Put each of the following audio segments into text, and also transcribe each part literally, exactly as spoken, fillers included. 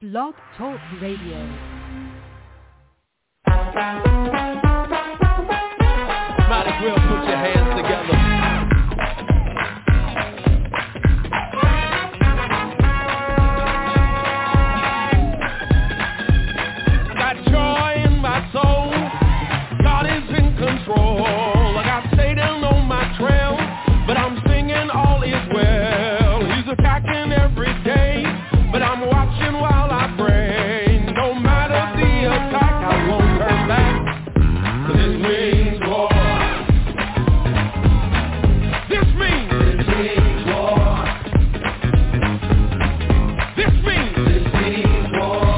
Blog Talk Radio. Might as well put your hands together. Got joy in my soul. God is in control. I got Satan on my trail, but I'm singing all is well. He's attacking every day, but I'm watching while I pray. No matter the attack, I won't turn back. 'Cause this means war. This means This means war. This means This means war.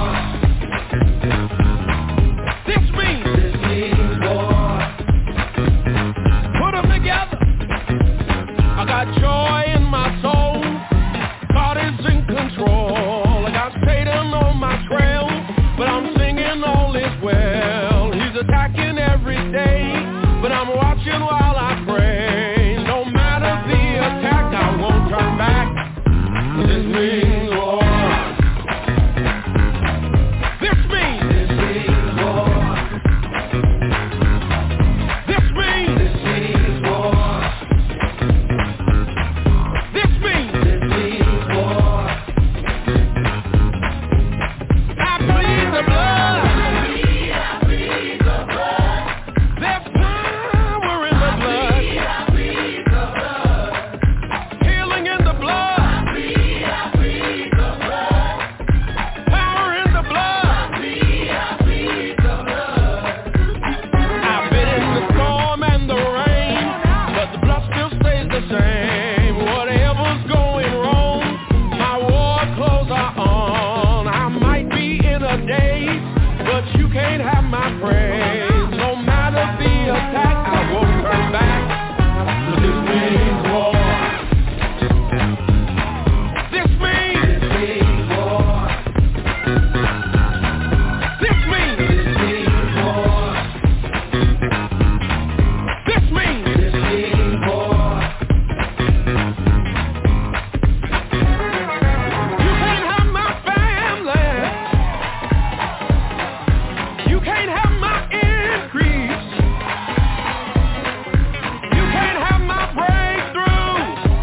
This means This means war. Put them together. I got joy in my soul. God is in control. I got Satan on my trail, but I'm singing all is well. He's attacking every day, but I'm watching while I pray. No matter the attack, I won't turn back. 'Cause this means war. This means This means war. This means This means war. This means This means war. I plead the blood. There's power in the blood. Healing in the blood. Power in the blood. I've been in the storm and the rain, but the blood still stays the same. Whatever's going wrong, my war clothes are on. I might be in a daze, but you can't have my praise. No matter the attack, I won't turn back. 'Cause this means war. This means This means war. This means This means war. This means This means war. You can't have my family. You can't have my increase. You can't have my breakthrough.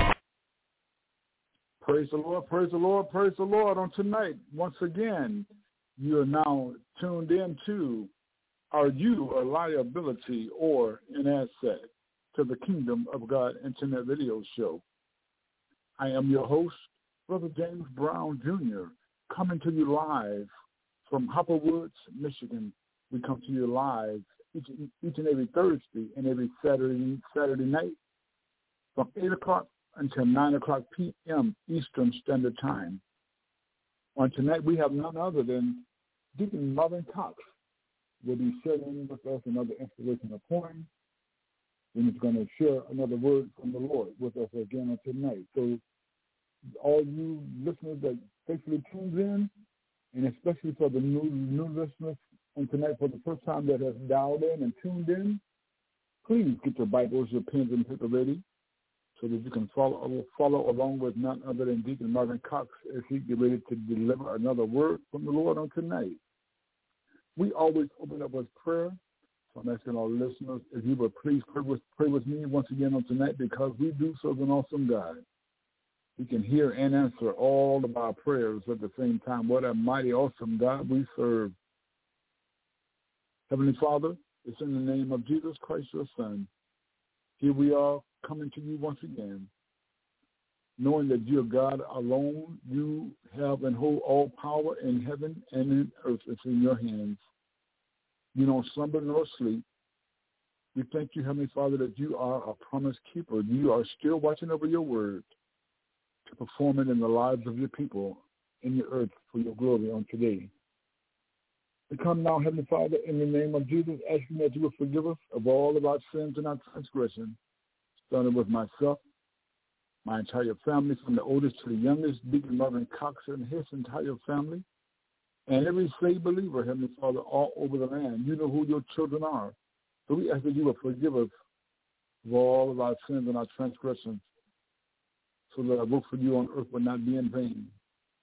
Praise the Lord, praise the Lord, praise the Lord on tonight. Once again, you are now tuned in to Are You a Liability or an Asset to the Kingdom of God Internet Radio Show. I am your host, Brother James Brown Junior, coming to you live from Hopper Woods, Michigan. We come to you live each, each and every Thursday and every Saturday Saturday night from eight o'clock until nine o'clock p.m. Eastern Standard Time. On tonight, we have none other than Deacon Marvin Cox will be sharing with us another inspirational poem, and he's going to share another word from the Lord with us again on tonight. So all you listeners that faithfully tunes in, and especially for the new new listeners on tonight for the first time that have dialed in and tuned in, please get your Bibles, your pens, and paper ready so that you can follow follow along with none other than Deacon Marvin Cox as he get ready to deliver another word from the Lord on tonight. We always open up with prayer, so I'm asking our listeners if you would please pray with, pray with me once again on tonight, because we do serve an awesome God. He can hear and answer all of our prayers at the same time. What a mighty, awesome God we serve. Heavenly Father, it's in the name of Jesus Christ, your Son. Here we are coming to you once again, knowing that you are God alone. You have and hold all power in heaven and in earth. It's in your hands. You don't slumber nor sleep. We thank you, Heavenly Father, that you are a promise keeper. You are still watching over your word to perform it in the lives of your people in the earth for your glory on today. We come now, Heavenly Father, in the name of Jesus, asking that you will forgive us of all of our sins and our transgressions, starting with myself, my entire family, from the oldest to the youngest, Deacon Marvin Cox and his entire family, and every saved believer, Heavenly Father, all over the land. You know who your children are. So we ask that you will forgive us of all of our sins and our transgressions, so that our work for you on earth will not be in vain.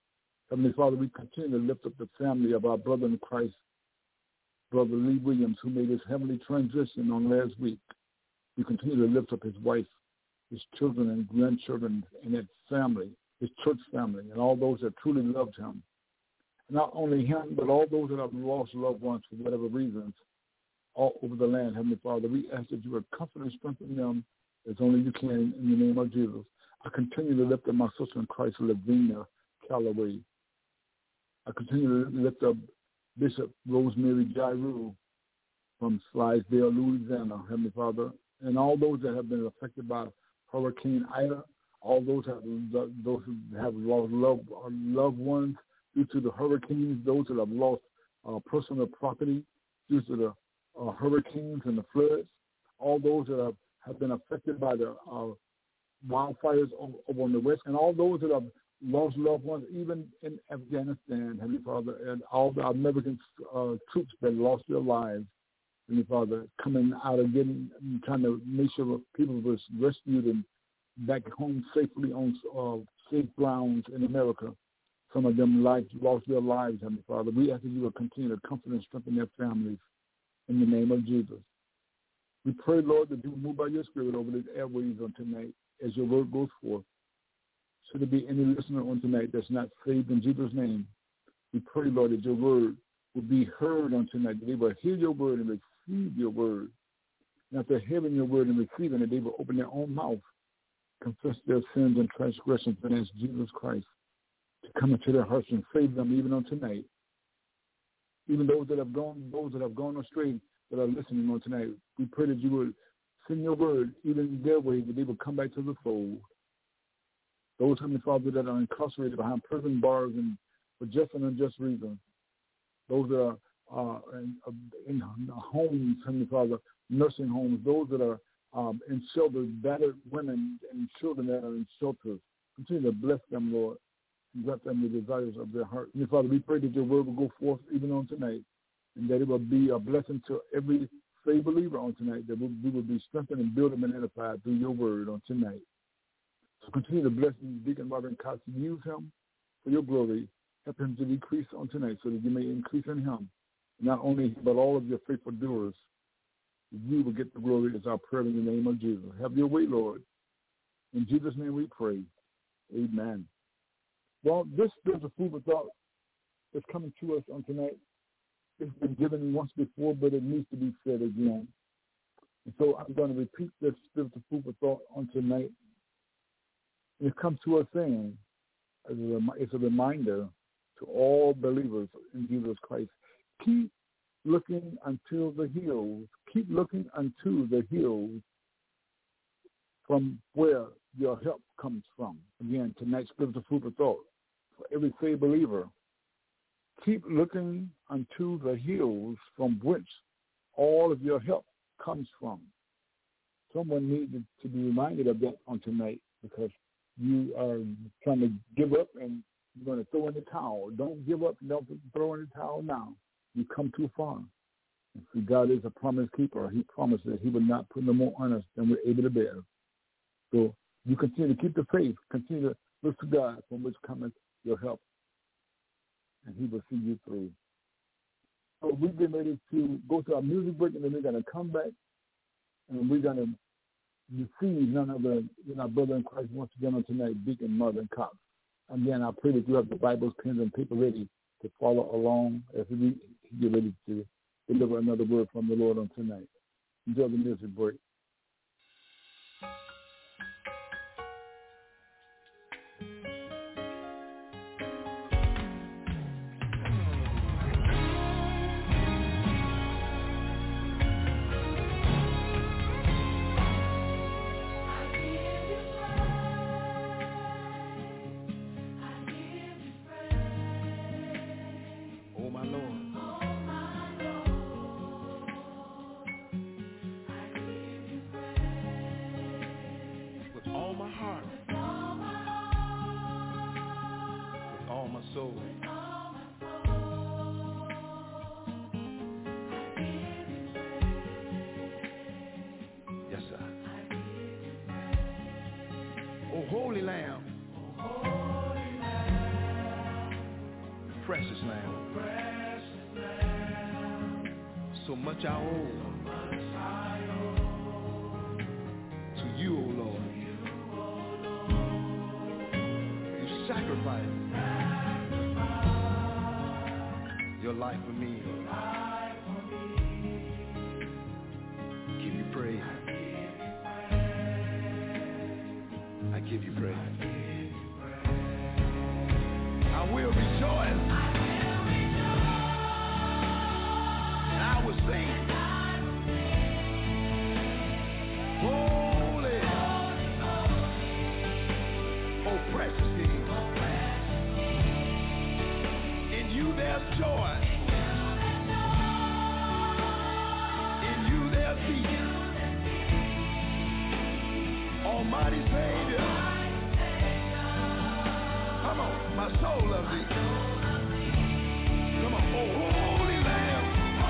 Heavenly Father, we continue to lift up the family of our brother in Christ, Brother Lee Williams, who made his heavenly transition on last week. We continue to lift up his wife, his children and grandchildren, and his family, his church family, and all those that truly loved him. Not only him, but all those that have lost loved ones for whatever reasons all over the land. Heavenly Father, we ask that you would comfort and strengthen them as only you can in the name of Jesus. I continue to lift up my sister in Christ, Lavinia Calloway. I continue to lift up Bishop Rosemary Jairou from Slidesdale, Louisiana, Heavenly Father, and all those that have been affected by Hurricane Ida, all those have those who have lost loved, loved ones due to the hurricanes, those that have lost uh, personal property due to the uh, hurricanes and the floods, all those that have, have been affected by the uh, wildfires over, over on the west, and all those that have lost loved ones, even in Afghanistan, Heavenly Father, and all the American uh, troops that lost their lives, Heavenly Father, coming out of getting, trying to make sure people were rescued and back home safely on uh, safe grounds in America. Some of them lives, lost their lives, Heavenly Father. We ask that you will continue to comfort and strengthen their families in the name of Jesus. We pray, Lord, that you move by your Spirit over these airways on tonight as your word goes forth. Should there be any listener on tonight that's not saved in Jesus' name, we pray, Lord, that your word will be heard on tonight, that they will hear your word and receive your word. And after hearing your word and receiving it, they will open their own mouth, confess their sins and transgressions, and ask Jesus Christ to come into their hearts and save them even on tonight. Even those that have gone, those that have gone astray that are listening on tonight, we pray that you would send your word even in their way, that they will come back to the fold. Those, Heavenly Father, that are incarcerated behind prison bars and for just and unjust reasons. Those that are uh, in, in homes, Heavenly Father, nursing homes. Those that are um, in shelters, battered women and children that are in shelters. Continue to bless them, Lord, and grant them the desires of their heart. Heavenly Father, we pray that your word will go forth even on tonight, and that it will be a blessing to every saved believer on tonight, that we will be strengthened and built and edified through your word on tonight. So continue to bless Deacon Robert Cox and use him for your glory. Help him to decrease on tonight so that you may increase in him. Not only him, but all of your faithful doers. You will get the glory as our prayer in the name of Jesus. Have your way, Lord. In Jesus' name we pray. Amen. Well, this spiritual food for thought is coming to us on tonight. It's been given once before, but it needs to be said again. And so I'm going to repeat this spiritual food for thought on tonight. It comes to us saying, as a, it's a reminder to all believers in Jesus Christ, keep looking until the hills, keep looking unto the hills from where your help comes from. Again, tonight's spiritual food for thought. For every saved believer, keep looking unto the hills from which all of your help comes from. Someone needed to be reminded of that on tonight, because you are trying to give up and you're going to throw in the towel. Don't give up. Don't throw in the towel now. You come too far. And see, God is a promise keeper. He promised that he would not put no more on us than we're able to bear. So you continue to keep the faith. Continue to look to God, from which cometh your help. And he will see you through. So we've been ready to go to our music break, and then we're going to come back, and we're going to receive none other than our brother in Christ once again on tonight, Deacon Marvin Cox. Again, I pray that you have the Bibles, pens, and paper ready to follow along as we get ready to deliver another word from the Lord on tonight. Enjoy the music break. Holy Lamb, precious Lamb. So much I owe to you, O Lord. You sacrificed your life for me. Give you praise. I give you praise. I will rejoice. And I will sing. Holy. Oh, precious King. In you there's joy. In you there's peace. Almighty Savior. Come on, my soul loves thee. Come on, oh holy Lamb.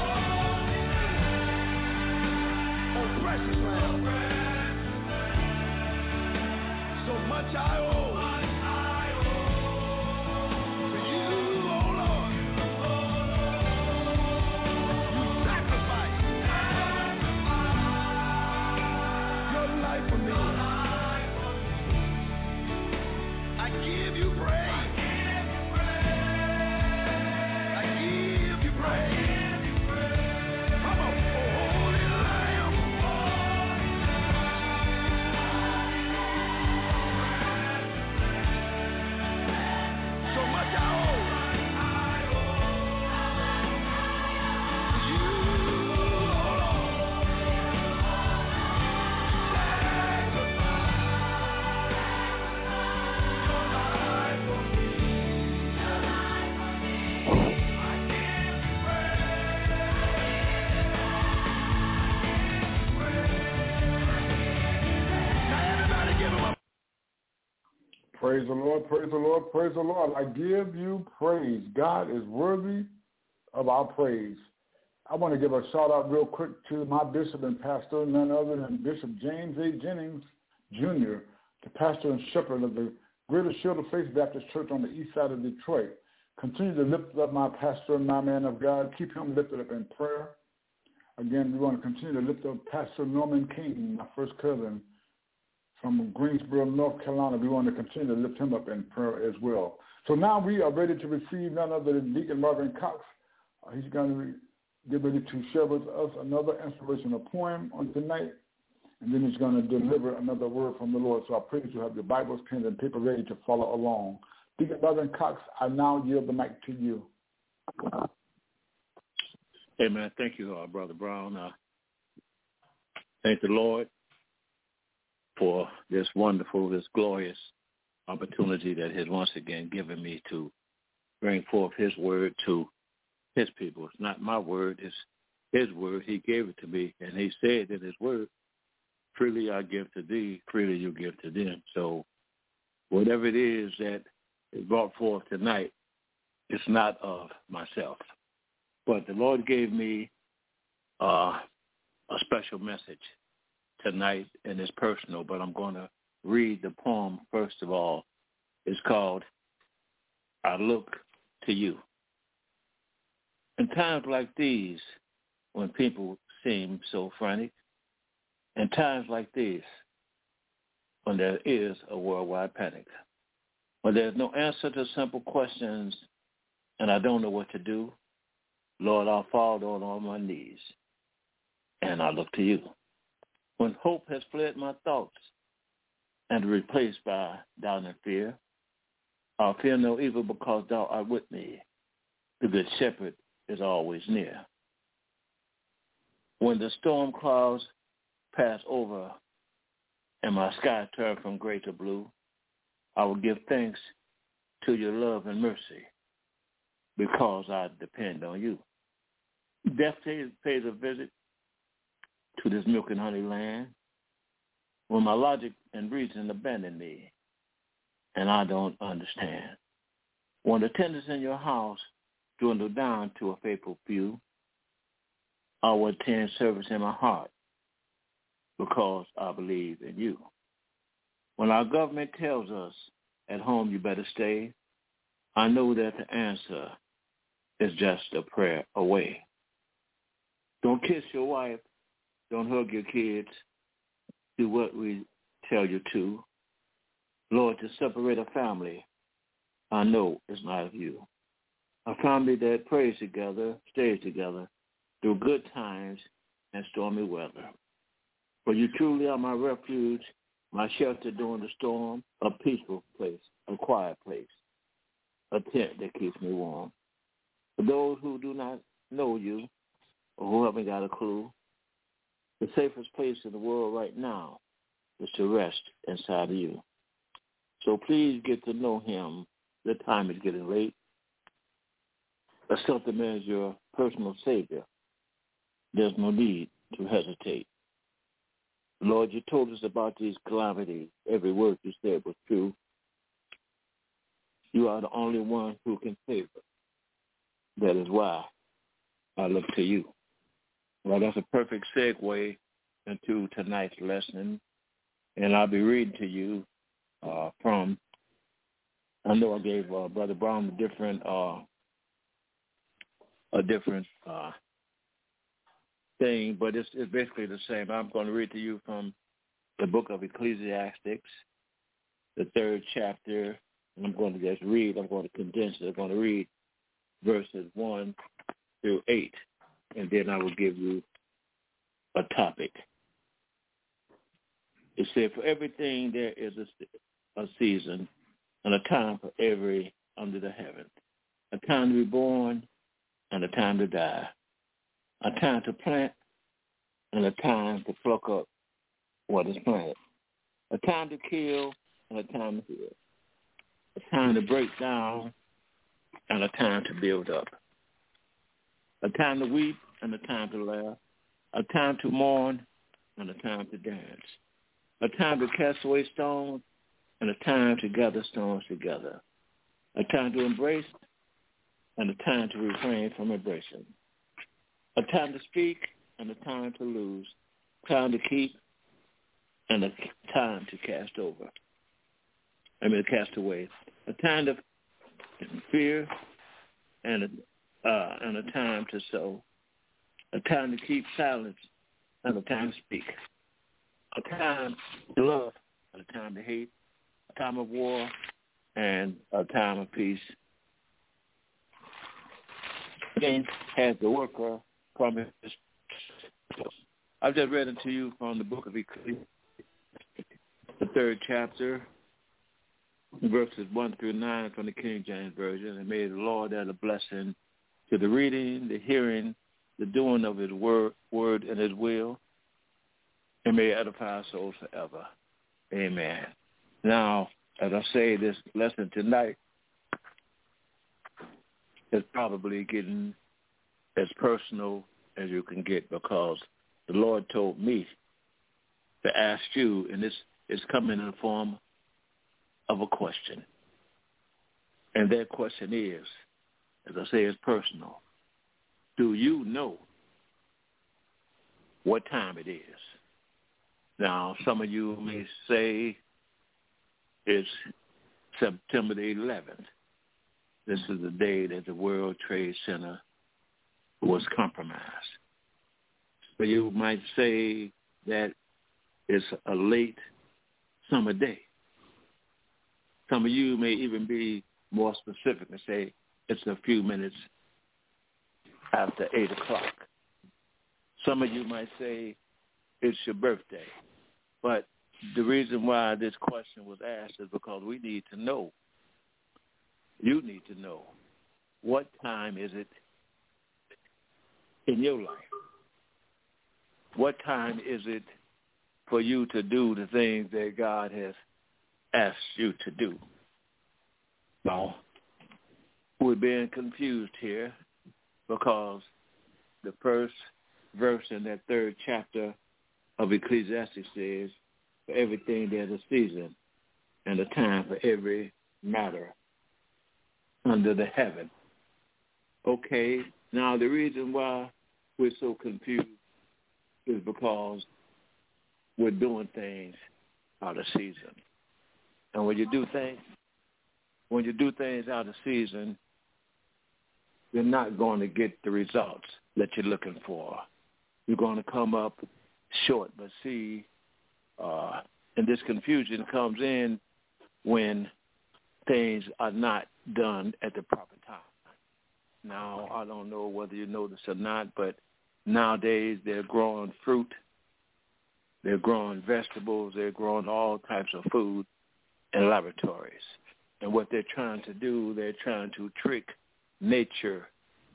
Oh precious Lamb. So much I owe to you, oh Lord. You sacrificed your life for me. I give you praise. I give you praise. Come on, oh holy Lamb. So much I owe to you, oh Lord. Praise the Lord, praise the Lord, praise the Lord. I give you praise. God is worthy of our praise. I want to give a shout out real quick to my bishop and pastor, none other than Bishop James A. Jennings, Junior, the pastor and shepherd of the Greater Shield of Faith Baptist Church on the east side of Detroit. Continue to lift up my pastor and my man of God. Keep him lifted up in prayer. Again, we want to continue to lift up Pastor Norman King, my first cousin, from Greensboro, North Carolina. We want to continue to lift him up in prayer as well. So now we are ready to receive none other than Deacon Marvin Cox. Uh, he's going to get ready to share with us another inspirational poem on tonight, and then he's going to deliver another word from the Lord. So I pray that you have your Bibles, pens, and paper ready to follow along. Deacon Marvin Cox, I now yield the mic to you. Amen. Thank you, uh, Brother Brown. Uh, thank the Lord for this wonderful, this glorious opportunity that has once again given me to bring forth his word to his people. It's not my word, it's his word. He gave it to me, and he said in his word, freely I give to thee, freely you give to them. So whatever it is that is brought forth tonight, it's not of myself. But the Lord gave me uh, a special message tonight, and it's personal, but I'm going to read the poem first of all. It's called, I Look to You. In times like these, when people seem so frantic, in times like these, when there is a worldwide panic, when there's no answer to simple questions and I don't know what to do, Lord, I'll fall down on my knees and I look to you. When hope has fled my thoughts and replaced by doubt and fear, I'll fear no evil because thou art with me. The good shepherd is always near. When the storm clouds pass over and my sky turn from gray to blue, I will give thanks to your love and mercy because I depend on you. Death pays a visit to this milk and honey land when my logic and reason abandon me and I don't understand. When the attendance in your house dwindle down to a faithful few, I will attend service in my heart because I believe in you. When our government tells us at home you better stay, I know that the answer is just a prayer away. Don't kiss your wife. Don't hug your kids. Do what we tell you to. Lord, to separate a family, I know is not of you. A family that prays together, stays together through good times and stormy weather. For you truly are my refuge, my shelter during the storm, a peaceful place, a quiet place, a tent that keeps me warm. For those who do not know you or who haven't got a clue, the safest place in the world right now is to rest inside of you. So please get to know him. The time is getting late. Accept him as your personal Savior. There's no need to hesitate. Lord, you told us about these calamities. Every word you said was true. You are the only one who can save us. That is why I look to you. Well, that's a perfect segue into tonight's lesson. And I'll be reading to you uh, from, I know I gave uh, Brother Brown a different, uh, a different uh, thing, but it's, it's basically the same. I'm going to read to you from the book of Ecclesiastics, the third chapter, and I'm going to just read. I'm going to condense it. I'm going to read verses one through eight, and then I will give you a topic. It said, for everything there is a, a season and a time for every under the heaven, a time to be born and a time to die, a time to plant and a time to pluck up what is planted, a time to kill and a time to heal, a time to break down and a time to build up, a time to weep and a time to laugh, a time to mourn and a time to dance, a time to cast away stones and a time to gather stones together, a time to embrace and a time to refrain from embracing, a time to speak and a time to lose, time to keep and a time to cast over. I mean, cast away. A time to fear and a, uh, and a time to sow. A time to keep silence and a time to speak. A time to love and a time to hate. A time of war and a time of peace. Again, has the worker promised. I've just read it to you from the book of Ecclesiastes, the third chapter, verses one through nine from the King James Version. And may the Lord add a blessing to the reading, the hearing, the doing of his word, word and his will, and may it edify our souls forever. Amen. Now, as I say, this lesson tonight is probably getting as personal as you can get, because the Lord told me to ask you, and this is coming in the form of a question. And that question is, as I say, it's personal. Do you know what time it is? Now, some of you may say it's September the eleventh. This is the day that the World Trade Center was compromised. But you might say that it's a late summer day. Some of you may even be more specific and say it's a few minutes after eight o'clock. Some of you might say it's your birthday. But the reason why this question was asked is because we need to know. You need to know, what time is it in your life? What time is it for you to do the things that God has asked you to do? Now, we're being confused here because the first verse in that third chapter of Ecclesiastes says, for everything there's a season and a time for every matter under the heaven. Okay, now the reason why we're so confused is because we're doing things out of season. And when you do things, when you do things out of season, you're not going to get the results that you're looking for. You're going to come up short. But see, uh, and this confusion comes in when things are not done at the proper time. Now, I don't know whether you know this or not, but nowadays they're growing fruit, they're growing vegetables, they're growing all types of food in laboratories. And what they're trying to do, they're trying to trick nature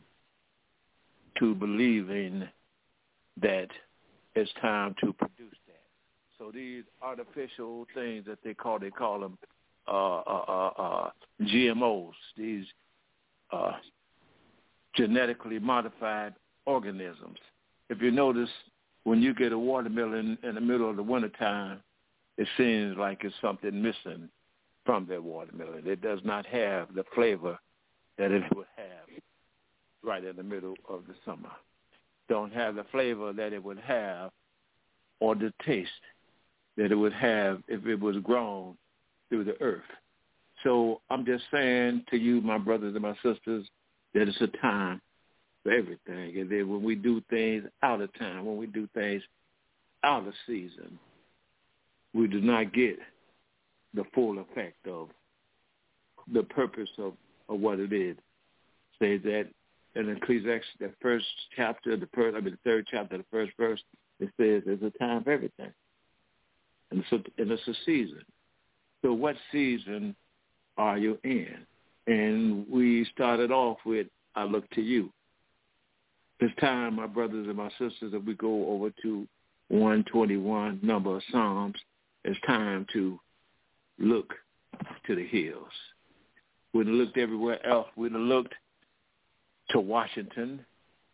to believing that it's time to produce that. So these artificial things that they call, they call them uh, uh, uh, uh, G M Os, these uh, genetically modified organisms. If you notice, when you get a watermelon in the middle of the wintertime, it seems like it's something missing from that watermelon. It does not have the flavor that it would have right in the middle of the summer. Don't have the flavor that it would have or the taste that it would have if it was grown through the earth. So I'm just saying to you, my brothers and my sisters, that it's a time for everything. And then when we do things out of time, when we do things out of season, we do not get the full effect of the purpose of, of what it is. Say that in Ecclesiastes, the first chapter, the first, I mean the third chapter, the first verse, it says there's a time for everything. And it's a, and it's a season. So what season are you in? And we started off with, I look to you. It's time, my brothers and my sisters, that we go over to one twenty-one, number of Psalms. It's time to look to the hills. We'd have looked everywhere else. We'd have looked to Washington.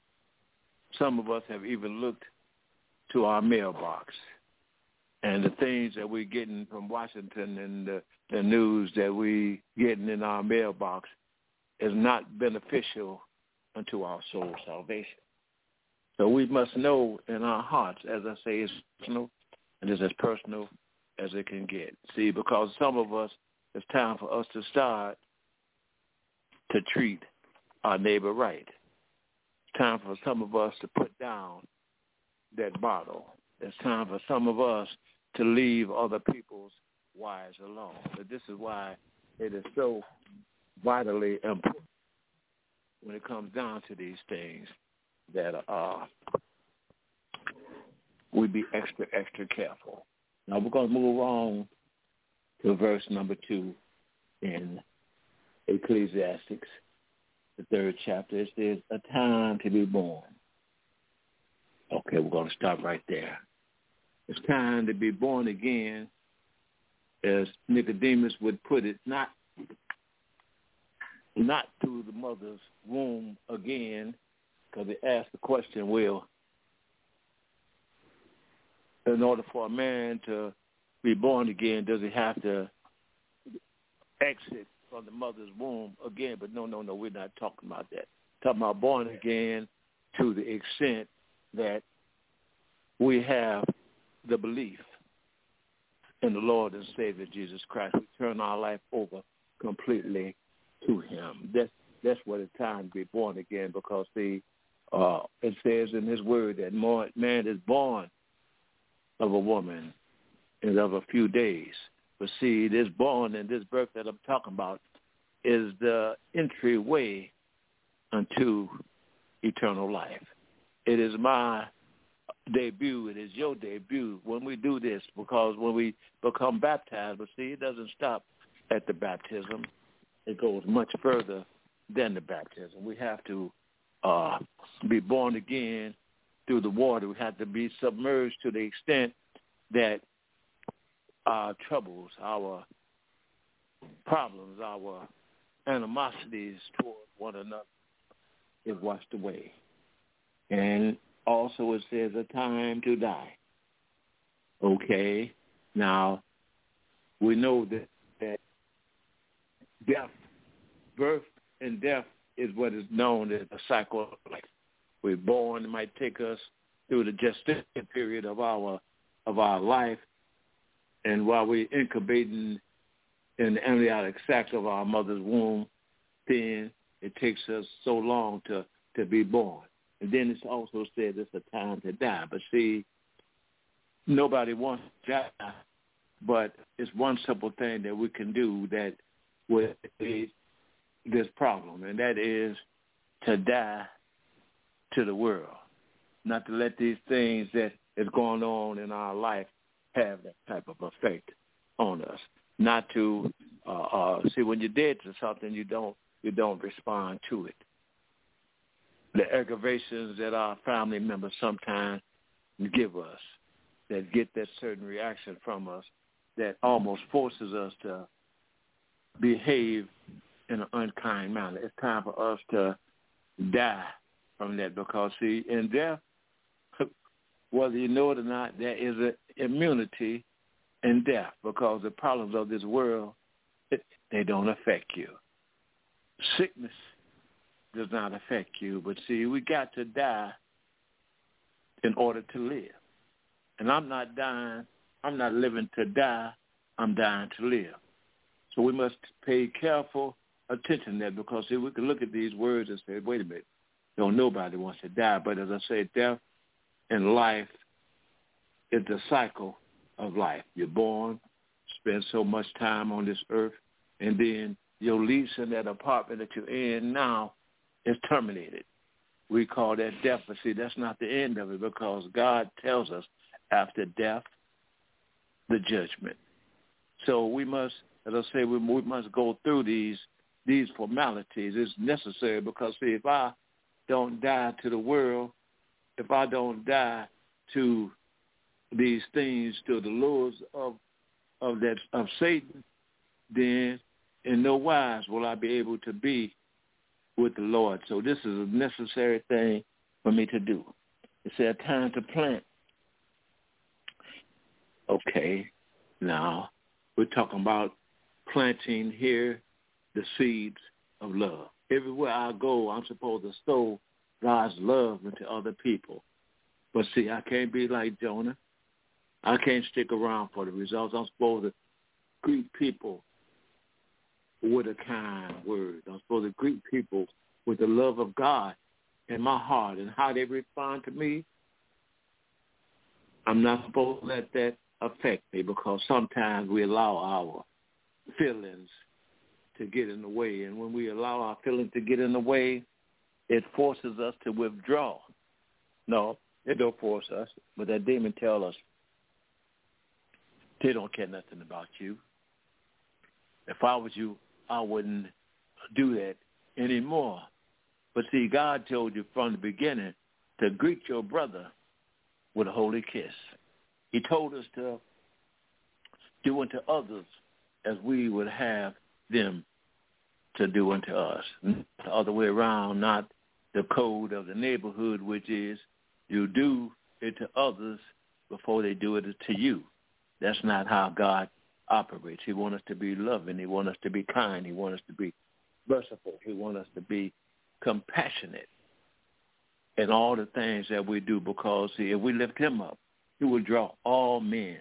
Some of us have even looked to our mailbox. And the things that we're getting from Washington and the, the news that we're getting in our mailbox is not beneficial unto our soul salvation. So we must know in our hearts, as I say, it's personal, and it's as personal as it can get. See, because some of us, it's time for us to start to treat our neighbor right. It's time for some of us to put down that bottle. It's time for some of us to leave other people's wives alone. But this is why it is so vitally important when it comes down to these things that uh, we be extra, extra careful. Now we're going to move on to verse number two in Ecclesiastes, the third chapter. It says, a time to be born. Okay, we're going to stop right there. It's time to be born again, as Nicodemus would put it, not not through the mother's womb again, because they asked the question, well, in order for a man to be born again, does he have to exit from the mother's womb again? But no, no, no, we're not talking about that. We're talking about born again to the extent that we have the belief in the Lord and Savior Jesus Christ. We turn our life over completely to him. That's that's what it's time to be born again, because the uh, it says in his word that more, man is born of a woman and of a few days. But see, this born and this birth that I'm talking about is the entryway unto eternal life. It is my debut. It is your debut when we do this, because when we become baptized, but see, it doesn't stop at the baptism. It goes much further than the baptism. We have to uh, be born again through the water. We have to be submerged to the extent that our troubles, our problems, our animosities toward one another is washed away. And also it says a time to die. Okay, now we know that, that death, birth and death is what is known as a cycle of life. We're born, it might take us through the gestation period of our of our life, and while we're incubating in the amniotic sacs of our mother's womb, then it takes us so long to, to be born. And then it's also said it's a time to die. But see, nobody wants to die, but it's one simple thing that we can do that with this problem, and that is to die to the world, not to let these things that is going on in our life have that type of effect on us. Not to uh, uh, see when you're dead to something, you don't you don't respond to it. The aggravations that our family members sometimes give us, that get that certain reaction from us, that almost forces us to behave in an unkind manner. It's time for us to die from that because, see, in death, whether you know it or not, there is an immunity in death because the problems of this world, it, they don't affect you. Sickness does not affect you, but see, we got to die in order to live. And I'm not dying, I'm not living to die, I'm dying to live. So we must pay careful attention to that because see, we can look at these words and say, wait a minute, no, nobody wants to die. But as I say, death and life is the cycle of life. You're born, spend so much time on this earth, and then your lease in that apartment that you're in now is terminated. We call that death, but see, that's not the end of it because God tells us after death, the judgment. So we must, as I say, we, we must go through these these formalities. It's necessary because, see, if I don't die to the world, if I don't die to these things, to the lures of of that of Satan, then in no wise will I be able to be with the Lord. So this is a necessary thing for me to do. It's a time to plant. Okay, now we're talking about planting here the seeds of love. Everywhere I go, I'm supposed to sow God's love into other people. But see, I can't be like Jonah. I can't stick around for the results. I'm supposed to greet people with a kind word. I'm supposed to greet people with the love of God in my heart, and how they respond to me, I'm not supposed to let that affect me because sometimes we allow our feelings to get in the way. And when we allow our feelings to get in the way, it forces us to withdraw. No, it don't force us, but that demon tell us they don't care nothing about you. If I was you, I wouldn't do that anymore. But see, God told you from the beginning to greet your brother with a holy kiss. He told us to do unto others as we would have them to do unto us. The other way around, not the code of the neighborhood, which is you do it to others before they do it to you. That's not how God operates. He wants us to be loving. He wants us to be kind. He wants us to be merciful. He wants us to be compassionate in all the things that we do because, see, if we lift him up, he will draw all men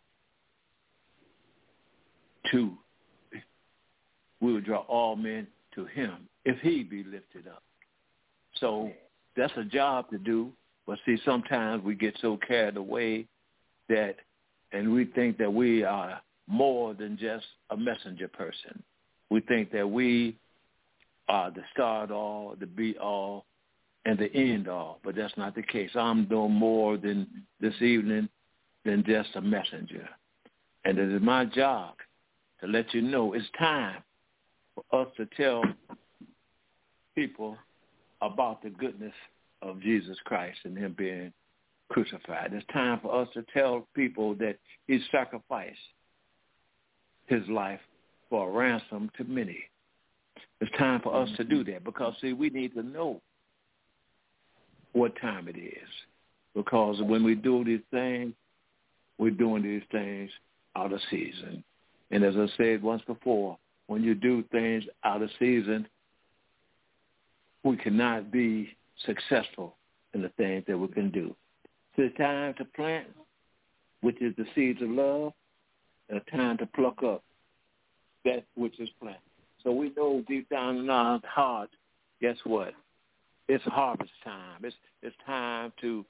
to, we will draw all men to him if he be lifted up. So that's a job to do, but see, sometimes we get so carried away that, and we think that we are more than just a messenger person. We think that we are the start all, the be all, and the end all, but that's not the case. I'm doing more than this evening than just a messenger. And it is my job to let you know it's time for us to tell people about the goodness of Jesus Christ and him being crucified. It's time for us to tell people that he sacrificed his life for a ransom to many. It's time for us to do that because, see, we need to know what time it is. Because when we do these things, we're doing these things out of season. And as I said once before, when you do things out of season, we cannot be successful in the things that we can do. So it's time to plant, which is the seeds of love, and a time to pluck up that which is planted. So we know deep down in our heart guess what? It's harvest time. It's it's time to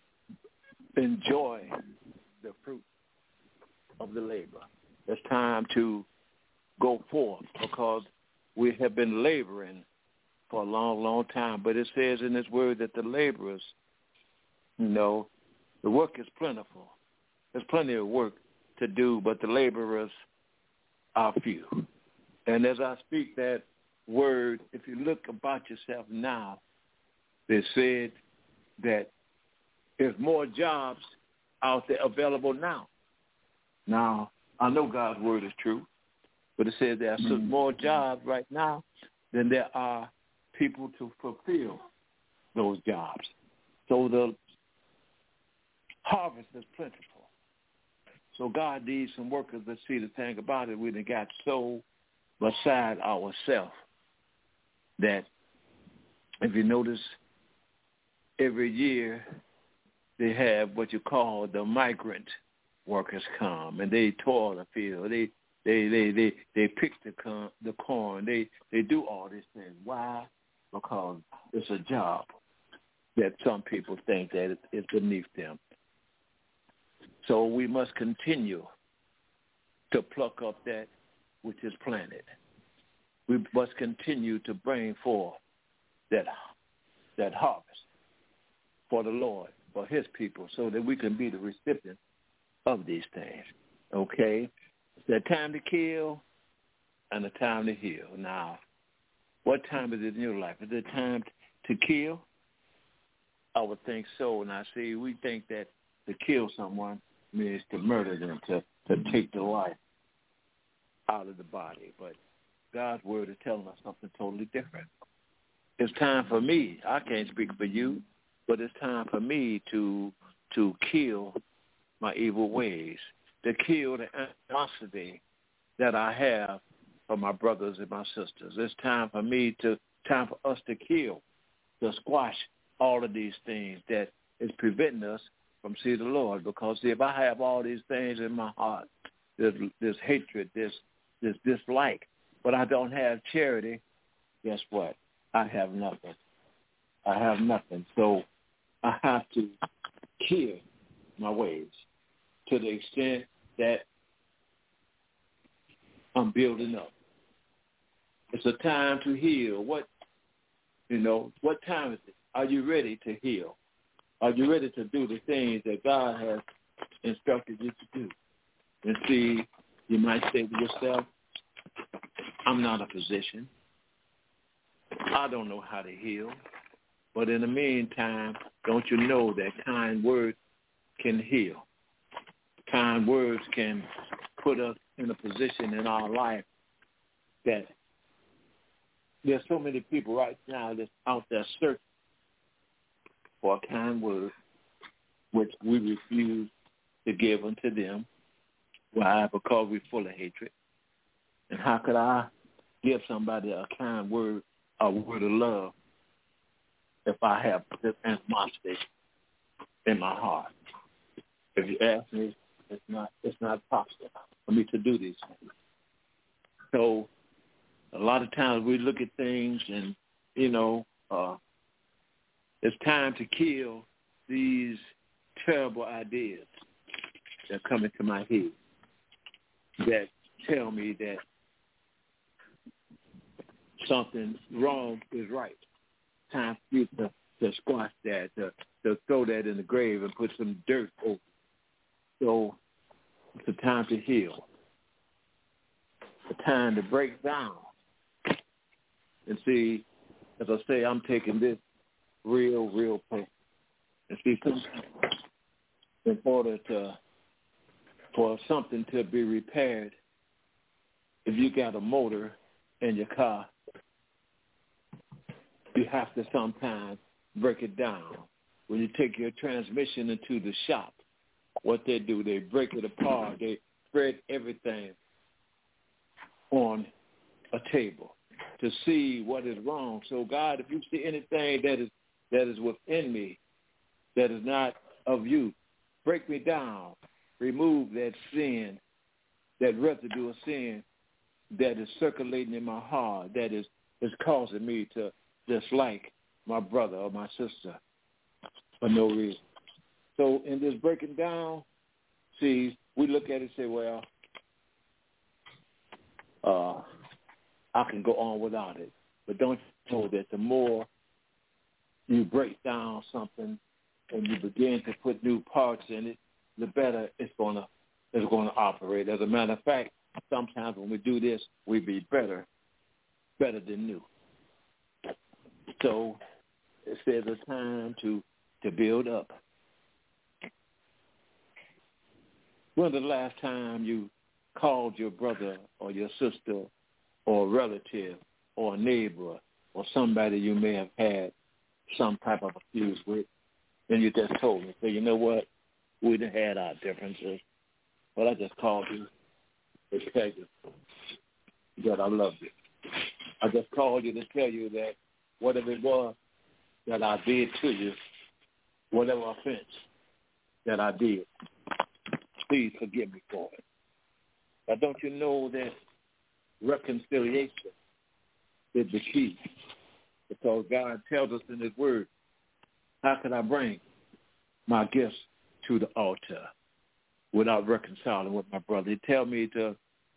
enjoy the fruit of the labor. It's time to go forth because we have been laboring for a long, long time. But it says in this word that the laborers, you know, the work is plentiful. There's plenty of work to do, but the laborers are few. And as I speak that word, if you look about yourself now, they said that there's more jobs out there available now. Now, I know God's word is true, but it says there are mm-hmm. more jobs right now than there are people to fulfill those jobs. So the harvest is plentiful. So God needs some workers. Let's see the thing about it. We done got so beside ourselves that if you notice, every year they have what you call the migrant workers come, and they toil the field. They they they they, they pick the corn, the corn. They they do all these things. Why? Because it's a job that some people think that it's beneath them. So we must continue to pluck up that which is planted. We must continue to bring forth that that harvest for the Lord, for his people, so that we can be the recipient of these things. Okay? It's a time to kill and a time to heal. Now, what time is it in your life? Is it time to kill? I would think so. And I see, we think that to kill someone means to murder them, to, to take the life out of the body. But God's word is telling us something totally different. It's time for me. I can't speak for you, but it's time for me to to kill my evil ways, to kill the animosity that I have for my brothers and my sisters. It's time for me to, time for us to kill, to squash all of these things that is preventing us from seeing the Lord. Because if I have all these things in my heart, this, this hatred, this this dislike, but I don't have charity, guess what? I have nothing. I have nothing. So I have to kill my ways to the extent that I'm building up. It's a time to heal. What, you know, what time is it? Are you ready to heal? Are you ready to do the things that God has instructed you to do? And see, you might say to yourself, I'm not a physician. I don't know how to heal. But in the meantime, don't you know that kind words can heal? Kind words can put us in a position in our life that there's so many people right now that's out there searching for a kind word, which we refuse to give unto them. Why? Because we're full of hatred. And how could I give somebody a kind word, a word of love, if I have this animosity in my heart? If you ask me, it's not it's not possible for me to do these things. So a lot of times we look at things and, you know, uh, it's time to kill these terrible ideas that come into my head that tell me that something wrong is right. Time for you to, to squash that, to, to throw that in the grave and put some dirt over it. So it's a time to heal, a time to break down. And see, as I say, I'm taking this real, real person. And see, in order to, for something to be repaired, if you got a motor in your car, you have to sometimes break it down. When you take your transmission into the shop, what they do, they break it apart. They spread everything on a table to see what is wrong. So, God, if you see anything that is that is within me that is not of you, break me down. Remove that sin, that residue of sin that is circulating in my heart, that is, is causing me to, dislike my brother or my sister for no reason. So in this breaking down, see, we look at it and say, well, uh, I can go on without it. But don't you know that the more you break down something and you begin to put new parts in it, the better it's going to it's going to operate. As a matter of fact, sometimes when we do this, we be better, better than new. So it says it's time to, to build up. When was the last time you called your brother or your sister or a relative or a neighbor or somebody you may have had some type of a fuse with, and you just told me, so you know what, we done had our differences, but I just called you to tell you that I love you. I just called you to tell you that whatever it was that I did to you, whatever offense that I did, please forgive me for it. But don't you know that reconciliation is the key? Because God tells us in his word, how can I bring my gifts to the altar without reconciling with my brother? He tells me to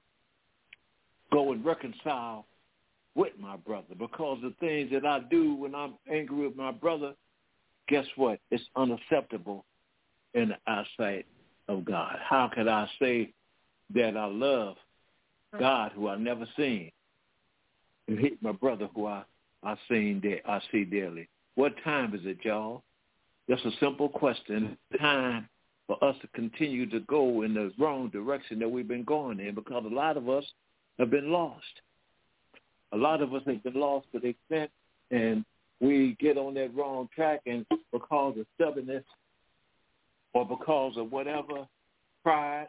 go and reconcile with my brother, because the things that I do when I'm angry with my brother, guess what? It's unacceptable in the eyesight of God. How can I say that I love God who I never seen and hate my brother who I, I seen da- I see daily? What time is it, y'all? Just a simple question. Time for us to continue to go in the wrong direction that we've been going in, because a lot of us have been lost. A lot of us have been lost to the extent, and we get on that wrong track, and because of stubbornness or because of whatever, pride,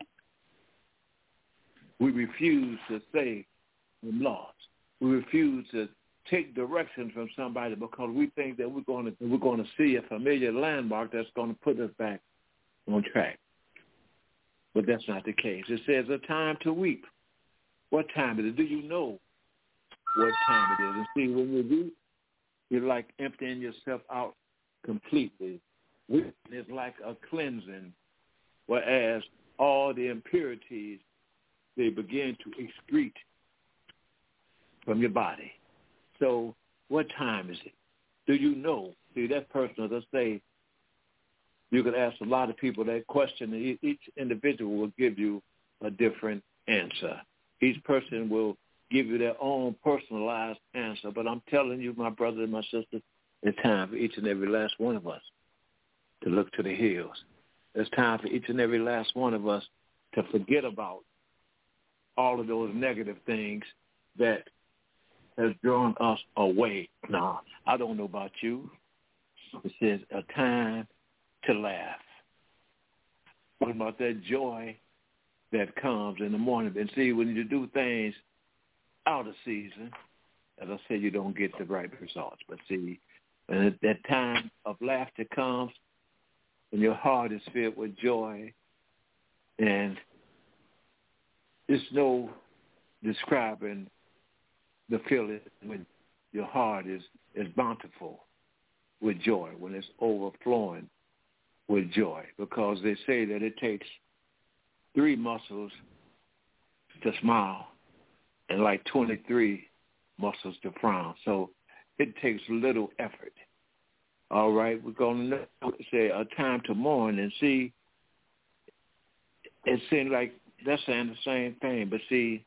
we refuse to say I'm lost. We refuse to take direction from somebody because we think that we're going to we're going to see a familiar landmark that's going to put us back on track. But that's not the case. It says a time to weep. What time is it? Do you know what time it is? And see, when you weep, you're like emptying yourself out completely. Weeping is like a cleansing, whereas all the impurities, they begin to excrete from your body. So what time is it? Do you know? See, that's personal. Let's say you could ask a lot of people that question, and each individual will give you a different answer. Each person will give you their own personalized answer. But I'm telling you, my brother and my sister, it's time for each and every last one of us to look to the hills. It's time for each and every last one of us to forget about all of those negative things that has drawn us away. Now, I don't know about you. It says a time to laugh. What about that joy that comes in the morning? And see, when you do things out of season, as I said, you don't get the right results. But see, when that time of laughter comes, and your heart is filled with joy, and there's no describing the feeling when your heart is, is bountiful with joy, when it's overflowing with joy, because they say that it takes three muscles to smile and like twenty-three muscles to frown. So it takes little effort. All right, we're going to say a time to mourn, and see, it seems like they're saying the same thing, but see,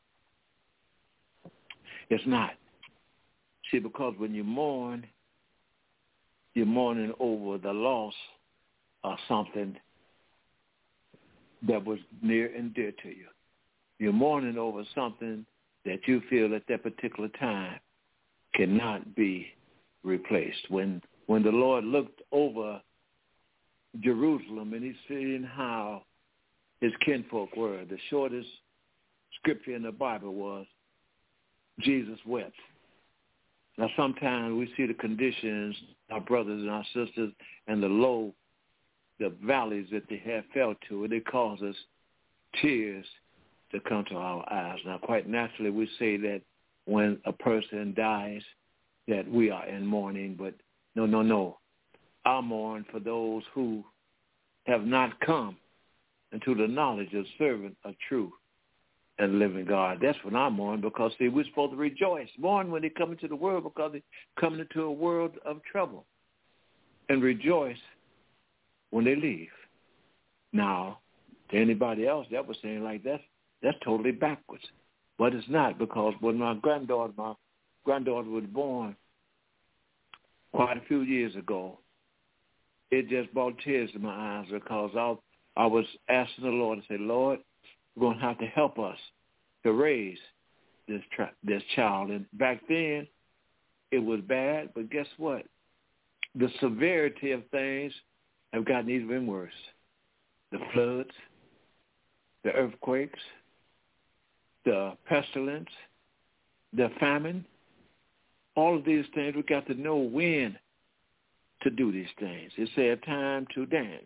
it's not. See, because when you mourn, you're mourning over the loss of something that was near and dear to you. You're mourning over something that you feel at that particular time cannot be replaced. When when the Lord looked over Jerusalem and he's seeing how his kinfolk were, the shortest scripture in the Bible was, Jesus wept. Now, sometimes we see the conditions, our brothers and our sisters, and the low, the valleys that they have fell to, and it causes tears to come to our eyes. Now, quite naturally, we say that when a person dies, that we are in mourning, but no, no, no. I mourn for those who have not come into the knowledge of serving a true and living God. That's what I mourn, because, see, we're supposed to rejoice. Mourn when they come into the world, because they're coming into a world of trouble. And rejoice when they leave. Now, to anybody else that was saying like that, that's totally backwards. But it's not, because when my granddaughter, my granddaughter was born quite a few years ago, it just brought tears to my eyes, because I, I was asking the Lord to say, Lord, you're going to have to help us to raise this tra- this child. And back then, it was bad, but guess what? The severity of things have gotten even worse. The floods, the earthquakes, the pestilence, the famine, all of these things, we got to know when to do these things. It's a time to dance.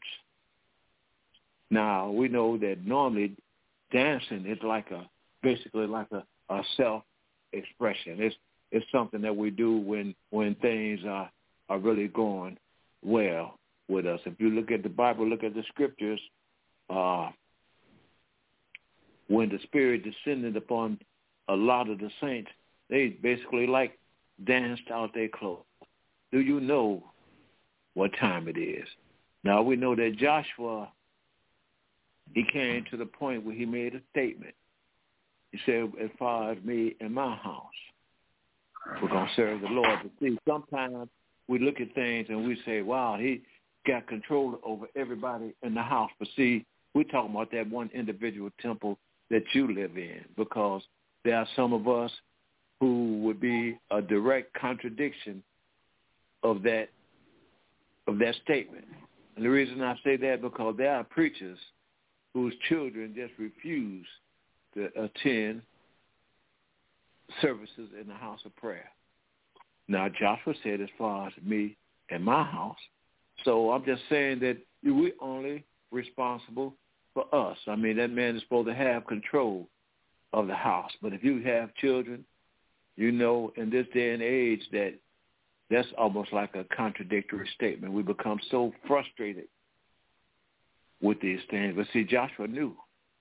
Now, we know that normally dancing is like a, basically like a, a self-expression. It's it's something that we do when, when things are, are really going well with us. If you look at the Bible, look at the scriptures, uh, when the Spirit descended upon a lot of the saints, they basically like danced out their clothes. Do you know what time it is? Now, we know that Joshua, he came to the point where he made a statement. He said, as far as me and my house, we're going to serve the Lord. But see, sometimes we look at things and we say, wow, he got control over everybody in the house. But see, we're talking about that one individual temple that you live in, because there are some of us who would be a direct contradiction of that of that statement. And the reason I say that, because there are preachers whose children just refuse to attend services in the house of prayer. Now, Joshua said, as far as me and my house. So I'm just saying that we're only responsible for us. I mean, that man is supposed to have control of the house. But if you have children, you know, in this day and age, that that's almost like a contradictory statement. We become so frustrated with these things. But see, Joshua knew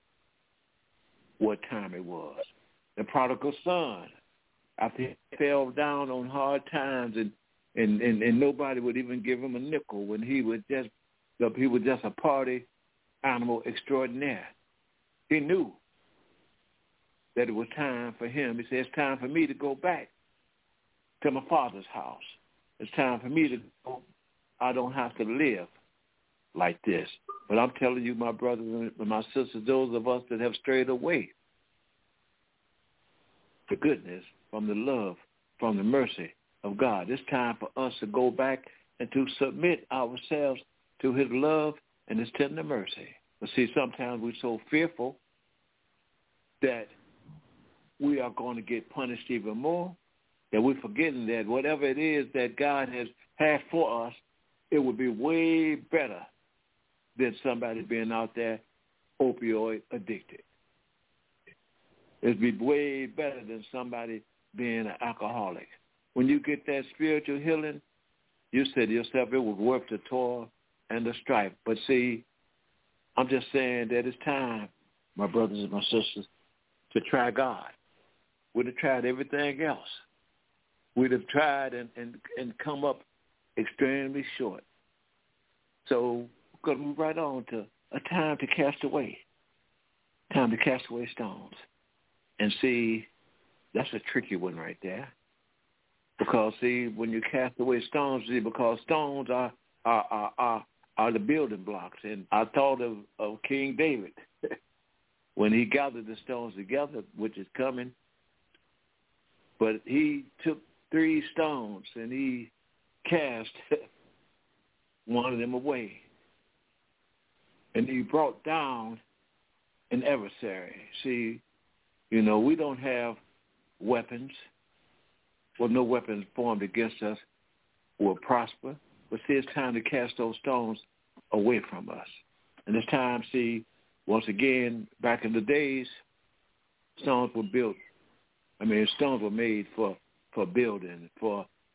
what time it was. The prodigal son, after he fell down on hard times and, and, and, and nobody would even give him a nickel, when he was just he was just a party animal extraordinaire. He knew that it was time for him. He said, it's time for me to go back to my father's house. It's time for me to go. I don't have to live like this. But I'm telling you, my brothers and my sisters, those of us that have strayed away, the goodness, from the love, from the mercy of God, it's time for us to go back and to submit ourselves to his love and his tender mercy. But see, sometimes we're so fearful that we are going to get punished even more, that we're forgetting that whatever it is that God has had for us, it would be way better than somebody being out there opioid addicted. It'd be way better than somebody being an alcoholic. When you get that spiritual healing, you say to yourself, it was worth the toil and the strife. But see, I'm just saying that it's time, my brothers and my sisters, to try God. We'd have tried everything else. We'd have tried and, and, and come up extremely short. So we're going to move right on to a time to cast away. Time to cast away stones. And see, that's a tricky one right there. Because, see, when you cast away stones, see, because stones are are, are, are, are the building blocks. And I thought of, of King David when he gathered the stones together, which is coming. But he took three stones and he cast one of them away. And he brought down an adversary. See, you know, we don't have weapons. Well, no weapons formed against us will prosper. But see, it's time to cast those stones away from us. And it's time, see, once again, back in the days, stones were built. I mean, stones were made for, for building, for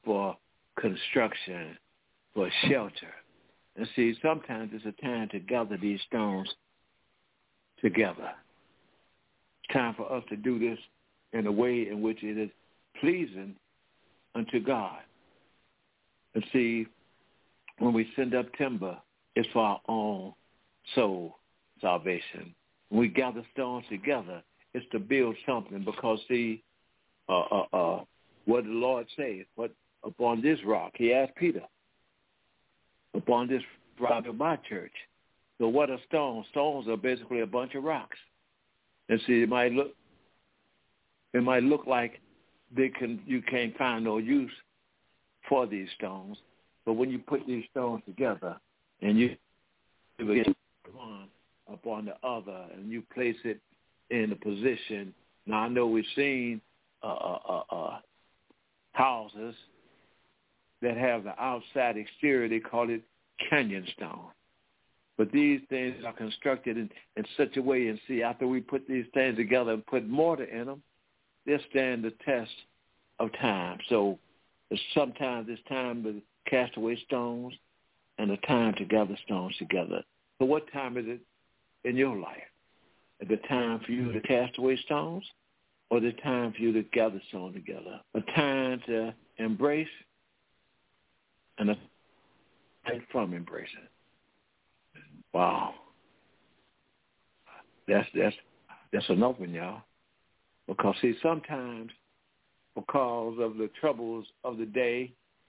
for construction, for shelter. And see, sometimes it's a time to gather these stones together. It's time for us to do this in a way in which it is pleasing unto God. And see, when we send up timber, it's for our own soul salvation. When we gather stones together, it's to build something because, see, uh, uh, uh, what the Lord says, what upon this rock, he asked Peter, upon this rock of my church. So what are stones? Stones are basically a bunch of rocks. And see, it might look, it might look like they can, you can't find no use for these stones. But when you put these stones together and you get one upon the other and you place it in a position. Now, I know we've seen uh, uh, uh, houses that have the outside exterior, they call it canyon stone. But these things are constructed in, in such a way, and see, after we put these things together and put mortar in them, they'll stand the test of time. So sometimes it's time to cast away stones and a time to gather stones together. So what time is it in your life? Is it time for you to cast away stones, or is it time for you to gather stones together? A time to embrace and a time from embracing. Wow. That's that's that's enough one, y'all. Because see, sometimes because of the troubles of the day,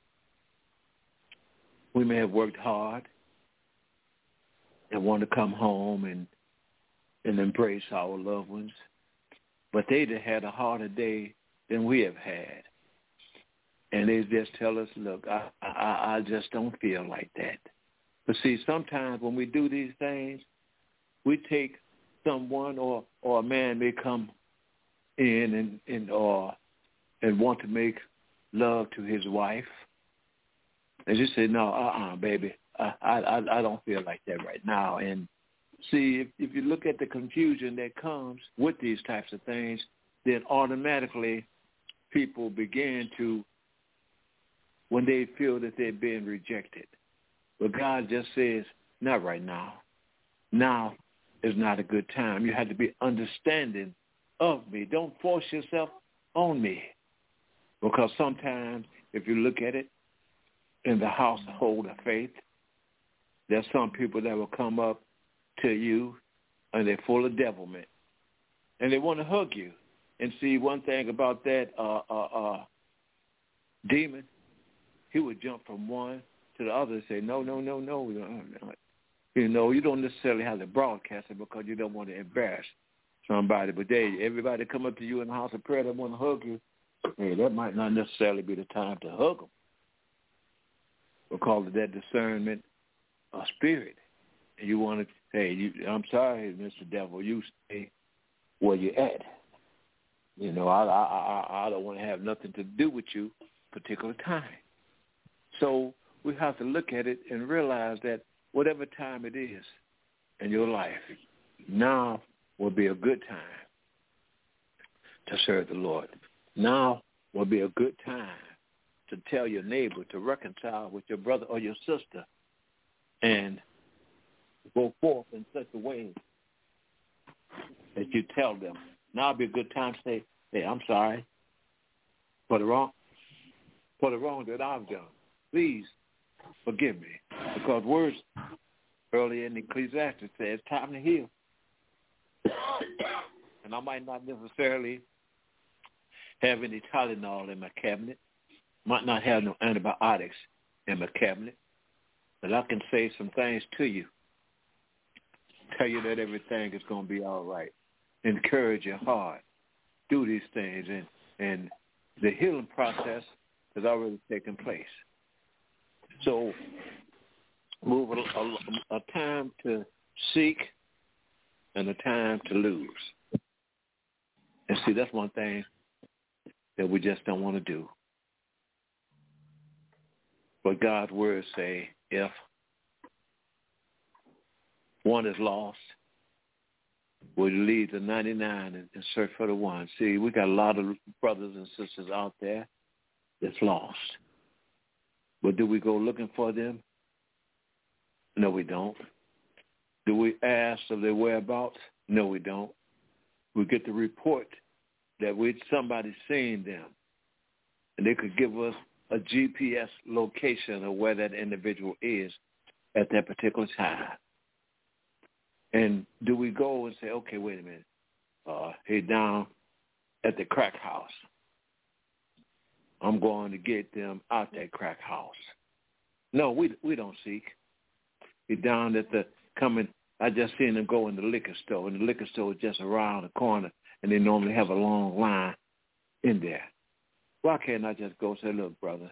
we may have worked hard and want to come home and and embrace our loved ones, but they'd have had a harder day than we have had. And they just tell us, look, I, I, I just don't feel like that. But see, sometimes when we do these things, we take someone or, or a man may come in and, and or and want to make love to his wife. And you say, no, uh-uh, baby, I, I, I don't feel like that right now. And see, if, if you look at the confusion that comes with these types of things, then automatically people begin to, when they feel that they're being rejected. But God just says, not right now. Now is not a good time. You have to be understanding of me. Don't force yourself on me. Because sometimes, if you look at it, in the household of faith, there's some people that will come up to you and they're full of devilment. And they want to hug you. And see, one thing about that uh, uh, uh, demon, he would jump from one to the other and say, no, no, no, no. You know, you don't necessarily have to broadcast it because you don't want to embarrass somebody. But they, everybody come up to you in the house of prayer that want to hug you, hey, that might not necessarily be the time to hug them because of that discernment of spirit. And you want to say, you, I'm sorry, Mister Devil, you stay where you're at. You know, I, I, I, I don't want to have nothing to do with you particular time. So we have to look at it and realize that whatever time it is in your life, now will be a good time to serve the Lord. Now will be a good time to tell your neighbor to reconcile with your brother or your sister and go forth in such a way that you tell them. Now will be a good time to say, hey, I'm sorry for the wrong, for the wrong that I've done. Please forgive me. Because words earlier in Ecclesiastes say it's time to heal. And I might not necessarily have any Tylenol in my cabinet, might not have no antibiotics in my cabinet, but I can say some things to you, tell you that everything is going to be all right, encourage your heart, do these things, and, and the healing process has already taken place. So move a, a, a time to seek and a time to lose. And see, that's one thing that we just don't want to do. But God's words say, if one is lost, we'll leave the ninety-nine and, and search for the one. See, we got a lot of brothers and sisters out there that's lost. But do we go looking for them? No, we don't. Do we ask of their whereabouts? No, we don't. We get the report that we somebody seen them, and they could give us a G P S location of where that individual is at that particular time. And do we go and say, okay, wait a minute, uh, he's down at the crack house. I'm going to get them out that crack house. No, we we don't seek. He's down at the coming. I just seen them go in the liquor store, and the liquor store is just around the corner, and they normally have a long line in there. Why can't I just go say, look, brother,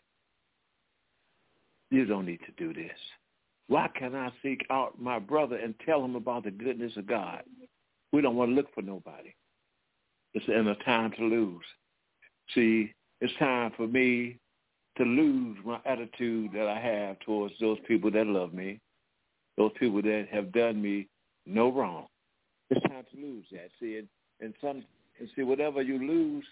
you don't need to do this. Why can't I seek out my brother and tell him about the goodness of God? We don't want to look for nobody. It's in a time to lose. See, it's time for me to lose my attitude that I have towards those people that love me, those people that have done me no wrong. It's time to lose that. See, and, and some, and see, whatever you lose,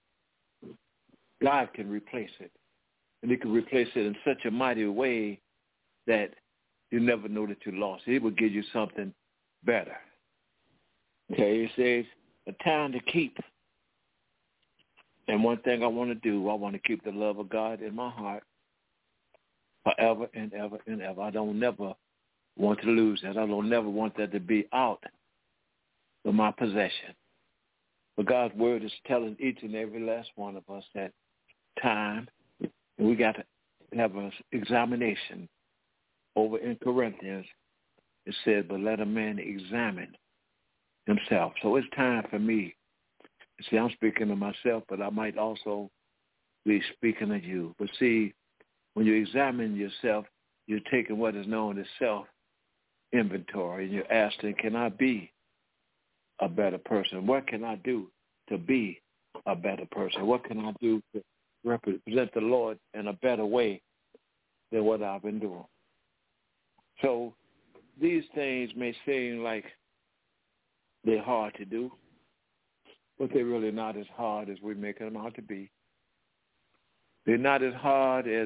God can replace it. And he can replace it in such a mighty way that you never know that you lost. He will give you something better. Okay, it says, a time to keep. And one thing I want to do, I want to keep the love of God in my heart forever and ever and ever. I don't never want to lose that. I don't never want that to be out of my possession. But God's word is telling each and every last one of us that time, and we got to have an examination. Over in Corinthians, it says, but let a man examine himself. So it's time for me. See, I'm speaking to myself, but I might also be speaking to you. But see, when you examine yourself, you're taking what is known as self-inventory, and you're asking, can I be a better person? What can I do to be a better person? What can I do to represent the Lord in a better way than what I've been doing? So these things may seem like they're hard to do, but they're really not as hard as we make them out to be. They're not as hard as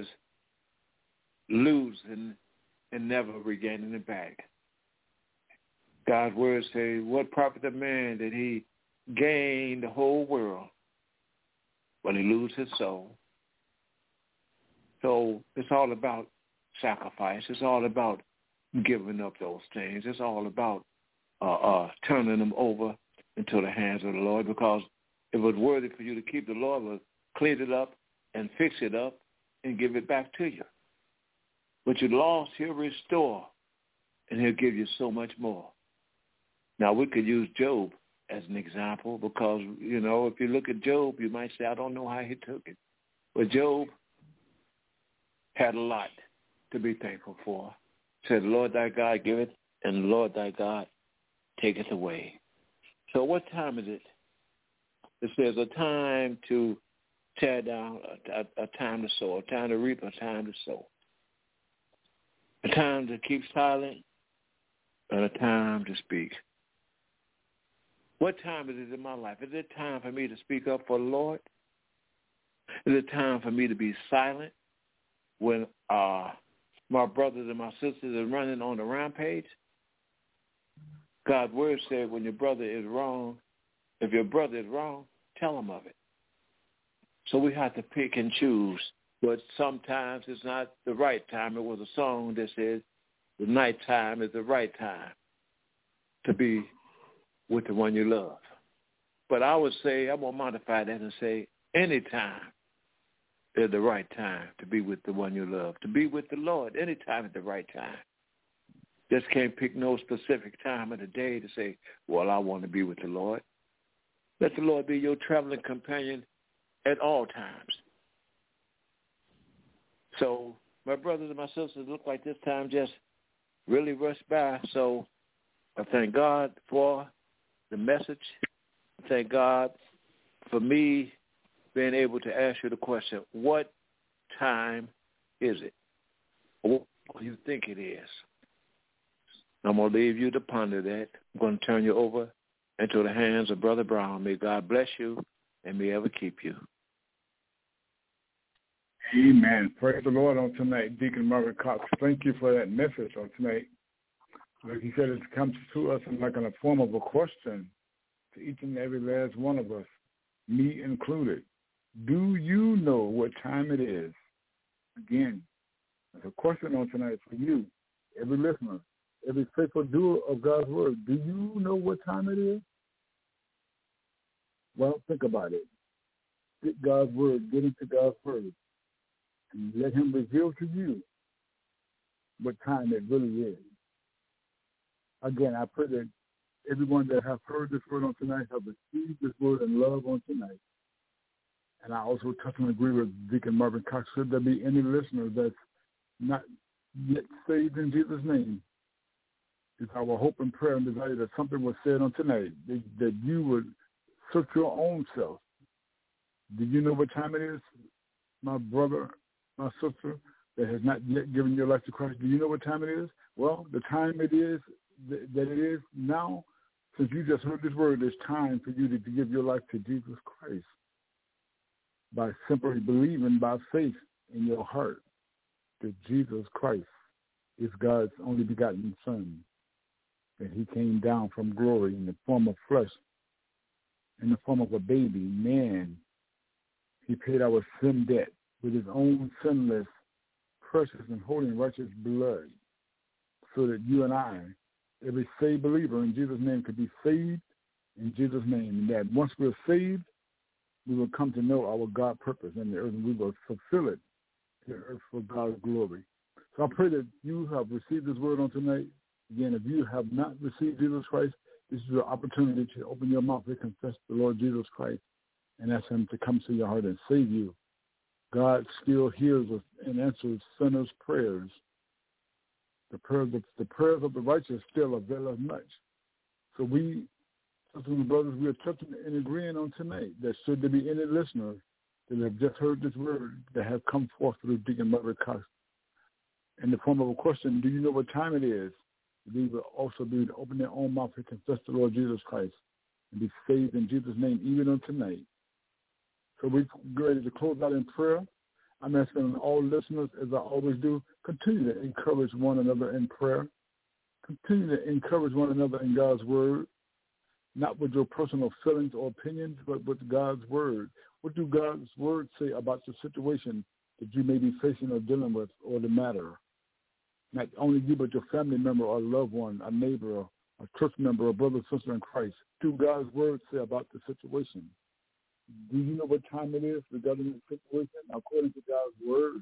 losing and never regaining it back. God's words say, what profit a man that he gain the whole world when he lose his soul? So it's all about sacrifice. It's all about giving up those things. It's all about uh, uh, turning them over into the hands of the Lord, because if it was worthy for you to keep, the Lord will clean it up and fix it up and give it back to you. What you lost, he'll restore, and he'll give you so much more. Now, we could use Job as an example because, you know, if you look at Job, you might say, I don't know how he took it. But Job had a lot to be thankful for. Said, Lord thy God giveth, and the Lord thy God taketh away. So what time is it? It says a time to tear down, a, a, a time to sow, a time to reap, a time to sow. A time to keep silent, and a time to speak. What time is it in my life? Is it time for me to speak up for the Lord? Is it time for me to be silent when uh, my brothers and my sisters are running on the rampage? God's word said when your brother is wrong, if your brother is wrong, tell him of it. So we have to pick and choose. But sometimes it's not the right time. It was a song that says the night time is the right time to be with the one you love. But I would say, I'm going to modify that and say any time is the right time to be with the one you love, to be with the Lord. Any time is the right time. Just can't pick no specific time of the day to say, well, I want to be with the Lord. Let the Lord be your traveling companion at all times. So my brothers and my sisters, look like this time just really rushed by. So I thank God for the message. I thank God for me being able to ask you the question, what time is it? What do you think it is? I'm going to leave you to ponder that. I'm going to turn you over into the hands of Brother Brown. May God bless you and may ever keep you. Amen. Praise the Lord on tonight, Deacon Marvin Cox. Thank you for that message on tonight. Like he said, it comes to us in like in the form of a question to each and every last one of us, me included. Do you know what time it is? Again, there's a question on tonight for you, every listener, every faithful doer of God's word. Do you know what time it is? Well, think about it. Get God's word, get into God's word, and let him reveal to you what time it really is. Again, I pray that everyone that has heard this word on tonight have received this word in love on tonight. And I also touch and agree with Deacon Marvin Cox. Should there be any listener that's not yet saved in Jesus' name, it's our hope and prayer and desire that something was said on tonight, that, that you would search your own self. Do you know what time it is, my brother, my sister, that has not yet given your life to Christ? Do you know what time it is? Well, the time it is th- that it is now, since you just heard this word, it's time for you to, to give your life to Jesus Christ by simply believing by faith in your heart that Jesus Christ is God's only begotten Son, that he came down from glory in the form of flesh, in the form of a baby, man. He paid our sin debt with his own sinless, precious, and holy and righteous blood so that you and I, every saved believer in Jesus' name, could be saved in Jesus' name. And that once we're saved, we will come to know our God purpose in the earth, and we will fulfill it in the earth for God's glory. So I pray that you have received this word on tonight. Again, if you have not received Jesus Christ, this is your opportunity to open your mouth and confess the Lord Jesus Christ and ask him to come to your heart and save you. God still hears us and answers sinners' prayers. The prayers of the, prayers of the righteous still avail us much. So we, sisters and brothers, we are touching and agreeing on tonight that should there be any listeners that have just heard this word that have come forth through Deacon Marvin Cox in the form of a question, do you know what time it is? They will also be to open their own mouth and confess the Lord Jesus Christ and be saved in Jesus' name, even on tonight. So we're ready to close out in prayer. I'm asking all listeners, as I always do, continue to encourage one another in prayer. Continue to encourage one another in God's word, not with your personal feelings or opinions, but with God's word. What do God's word say about the situation that you may be facing or dealing with or the matter? Not only you, but your family member or loved one, a neighbor, a church member, a brother or sister in Christ. What do God's word say about the situation? Do you know what time it is regarding the situation according to God's word?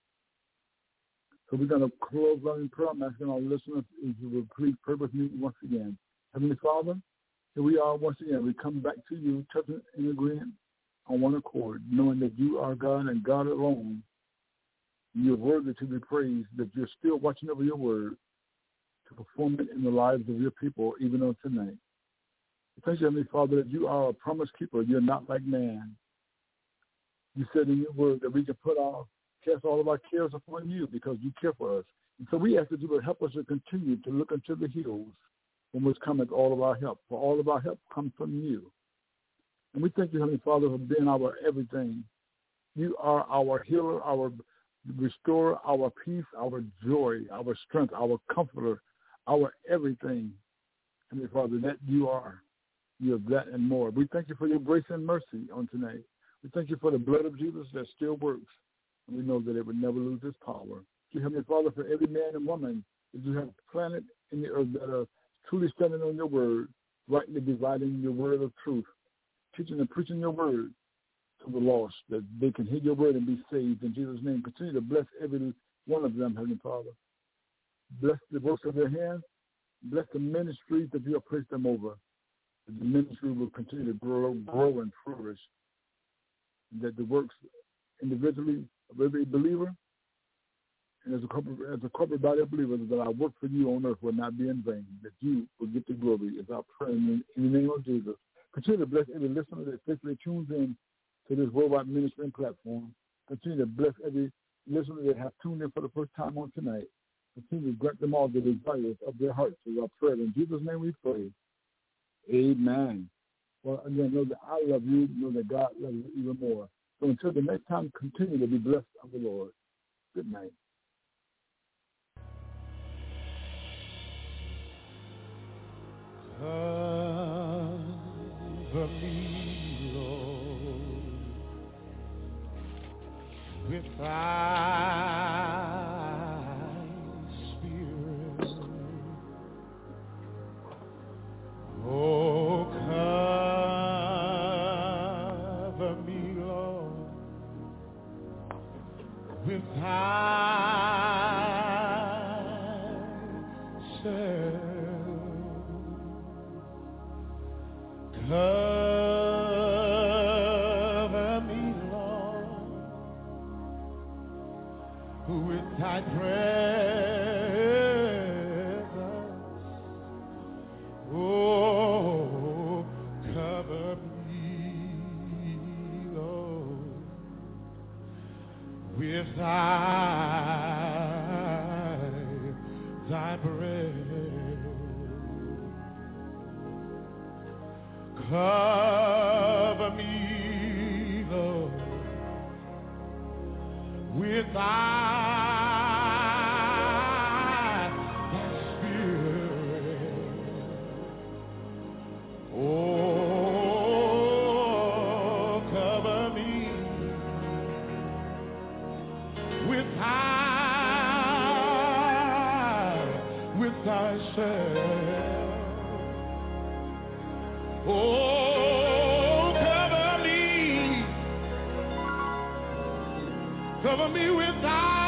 So we're going to close out in prayer. I'm asking our listeners if you will please purpose me once again. Heavenly Father, here we are once again. We come back to you, touching and agreeing on one accord, knowing that you are God and God alone. You're worthy to be praised, that you're still watching over your word to perform it in the lives of your people, even on tonight. Thank you, Heavenly Father, that you are a promise keeper. You're not like man. You said in your word that we can put our, cast all of our cares upon you because you care for us. And so we ask that you would help us to continue to look into the hills from which cometh all of our help. For all of our help comes from you. And we thank you, Heavenly Father, for being our everything. You are our healer, our restorer, our peace, our joy, our strength, our comforter, our everything. Heavenly Father, that you are. You have that and more. We thank you for your grace and mercy on tonight. We thank you for the blood of Jesus that still works. And we know that it would never lose its power. You, Heavenly Father, for every man and woman that you have planted in the earth that are truly standing on your word, rightly dividing your word of truth, teaching and preaching your word to the lost, that they can hear your word and be saved. In Jesus' name, continue to bless every one of them, Heavenly Father. Bless the works of their hands. Bless the ministries that you have placed them over. That the ministry will continue to grow, grow and flourish. That the works individually of every believer and as a corporate, as a corporate body of believers, that our work for you on earth will not be in vain. That you will get the glory. Is our prayer in, in the name of Jesus. Continue to bless every listener that faithfully tunes in to this worldwide ministry platform. Continue to bless every listener that has tuned in for the first time on tonight. Continue to grant them all the desires of their hearts. Is our prayer. In Jesus' name we pray. Amen. Well, again, know that I love you. Know that God loves you even more. So until the next time, continue to be blessed of the Lord. Good night. Cover me, Lord, with thy Spirit. Oh, cover me, Lord, with thyself. Cover me, Lord, with thy presence. Oh, cover me, Lord, with thy, thy breath. Cover me, Lord, with thy, thy Spirit. Oh, cover me with thy, with thyself. Oh, cover me, cover me with thy